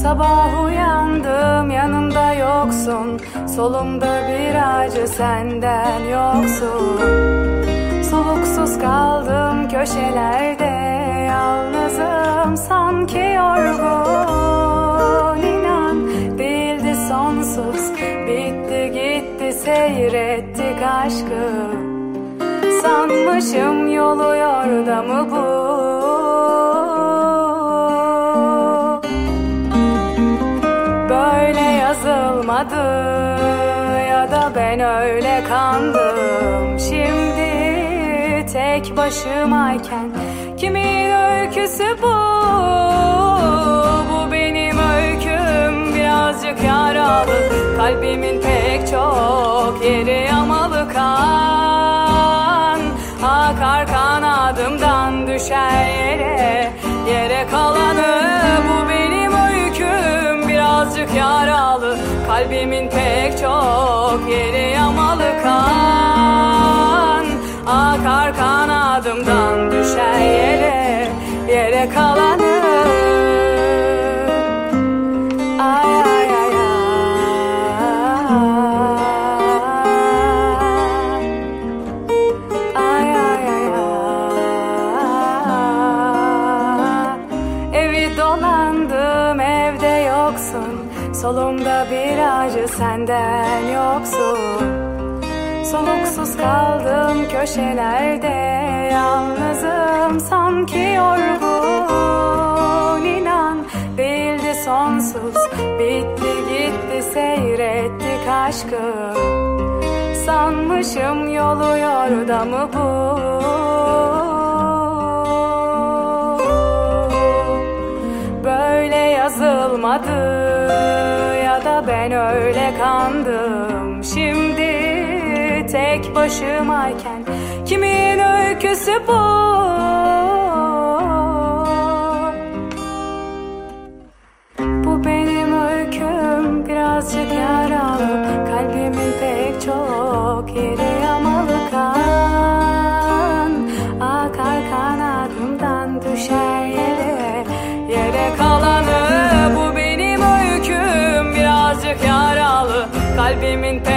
Sabah uyandım, yanımda yoksun. Solumda bir acı, senden yoksun. Soluksuz kaldım köşelerde, yalnızım sanki yorgun. İnan değildi sonsuz, bitti gitti seyrettik aşkı. Sanmışım yolu yordamı bu. Böyle yazılmadı ya da ben öyle kandım. Şimdi tek başımayken kimin öyküsü bu? Bu benim öyküm, birazcık yaralı. Kalbimin pek çok yeri yamalı, kan akar kanadımdan düşer yere. Yere kalanı bu benim öyküm, birazcık yaralı. Kalbimin pek çok yeri yamalı, kan akar kanadımdan düşer yere. Yere kalanı ay ay ay ay ay ay ay. Evi dolandım, evde yoksun. Solumda bir acı, senden yoksun. Soluksuz kaldım köşelerde, yalnızım sanki yorgun. İnan değildi sonsuz, bitti gitti seyrettik aşkı. Sanmışım yolu yordamı bu. Böyle yazılmadı ya da ben öyle kandım. Şimdi tek başımayken kimin öyküsü bu? Bu benim öyküm, birazcık yaralı. Kalbimin pek çok yeri yamalı, kan akar kanadımdan düşer yere. Yere kalanı bu benim öyküm, birazcık yaralı. Kalbimin pek